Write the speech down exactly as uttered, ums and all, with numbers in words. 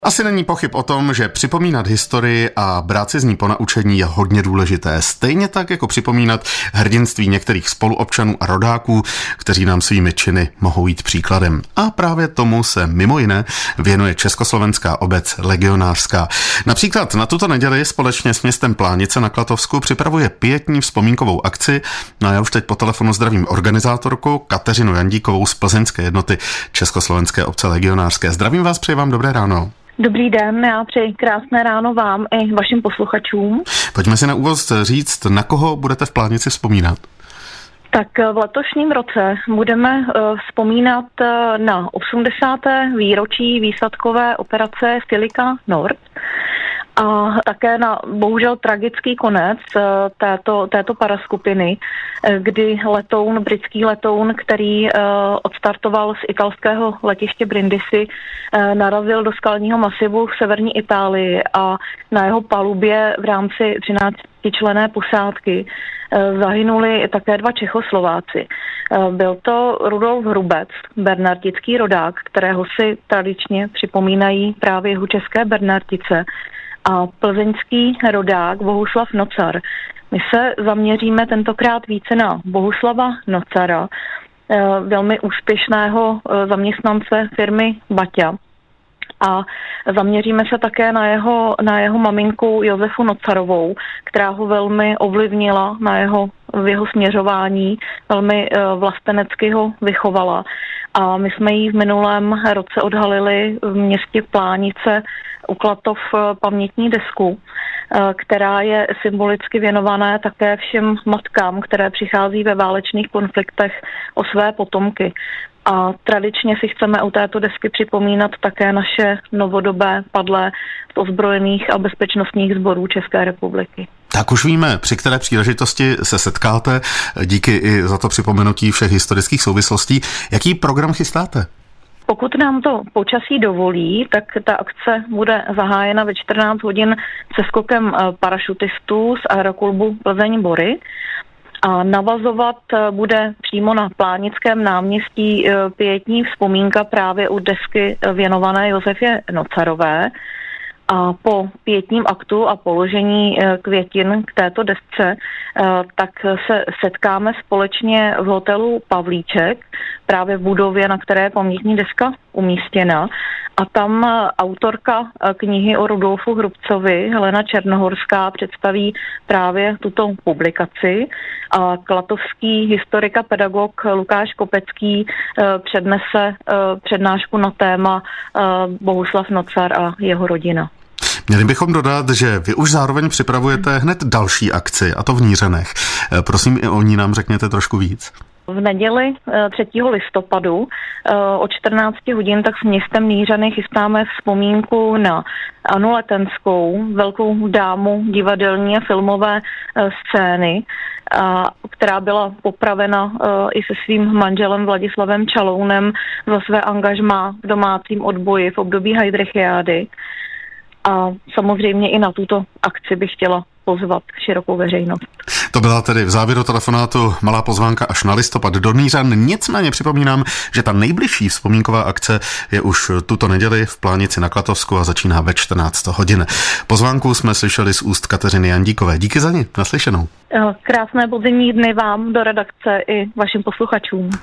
Asi není pochyb o tom, že připomínat historii a brát si z ní ponaučení je hodně důležité. Stejně tak, jako připomínat hrdinství některých spoluobčanů a rodáků, kteří nám svými činy mohou jít příkladem. A právě tomu se mimo jiné věnuje Československá obec legionářská. Například na tuto neděli společně s městem Plánice na Klatovsku připravuje pietní vzpomínkovou akci. No a já už teď po telefonu zdravím organizátorku Kateřinu Jandíkovou z plzeňské jednoty Československé obce legionářské. Zdravím vás, přeji vám dobré ráno. Dobrý den, já přeji krásné ráno vám i vašim posluchačům. Pojďme si na úvod říct, na koho budete v Plánici vzpomínat. Tak v letošním roce budeme vzpomínat na osmdesáté výročí výsadkové operace Silica Nord a také na bohužel tragický konec této, této paraskupiny, kdy letoun, britský letoun, který odstartoval z italského letiště Brindisi, narazil do skalního masivu v severní Itálii a na jeho palubě v rámci třináctičlenné posádky zahynuli také dva Čechoslováci. Byl to Rudolf Hrubec, bernardický rodák, kterého si tradičně připomínají právě jeho české Bernardice, a plzeňský rodák Bohuslav Nocar. My se zaměříme tentokrát více na Bohuslava Nocara, velmi úspěšného zaměstnance firmy Baťa. A zaměříme se také na jeho, na jeho maminku Josefu Nocarovou, která ho velmi ovlivnila na jeho, v jeho směřování, velmi vlastenecky ho vychovala. A my jsme jí v minulém roce odhalili v městě Plánice u Klatov pamětní desku, která je symbolicky věnovaná také všem matkám, které přichází ve válečných konfliktech o své potomky. A tradičně si chceme u této desky připomínat také naše novodobé padlé z ozbrojených a bezpečnostních sborů České republiky. Tak už víme, při které příležitosti se setkáte. Díky i za to připomenutí všech historických souvislostí. Jaký program chystáte? Pokud nám to počasí dovolí, tak ta akce bude zahájena ve čtrnáct hodin se skokem parašutistů z aeroklubu Plzeň Bory. A navazovat bude přímo na Plánickém náměstí pietní vzpomínka právě u desky věnované Josefě Nocarové. A po pietním aktu a položení květin k této desce, tak se setkáme společně v hotelu Pavlíček, právě v budově, na které je pamětní deska umístěna. A tam autorka knihy o Rudolfu Hrubcovi, Helena Černohorská, představí právě tuto publikaci. A klatovský historik a pedagog Lukáš Kopecký přednese přednášku na téma Bohuslav Nocar a jeho rodina. Měli bychom dodat, že vy už zároveň připravujete hned další akci, a to v Nířanech. Prosím, i o ní nám řekněte trošku víc. V neděli třetího listopadu o čtrnácti hodin tak s městem Nířany chystáme vzpomínku na Anu Letenskou, velkou dámu divadelní a filmové scény, která byla popravena i se svým manželem Vladislavem Čalounem za své angažmá v domácím odboji v období Heydrichiády. A samozřejmě i na tuto akci bych chtěla pozvat širokou veřejnost. To byla tedy v závěru telefonátu malá pozvánka až na listopad do Nířan. Nicméně připomínám, že ta nejbližší vzpomínková akce je už tuto neděli v Plánici na Klatovsku a začíná ve čtrnáct hodin. Pozvánku jsme slyšeli z úst Kateřiny Jandíkové. Díky za ní, naslyšenou. Krásné podzimní dny vám do redakce i vašim posluchačům.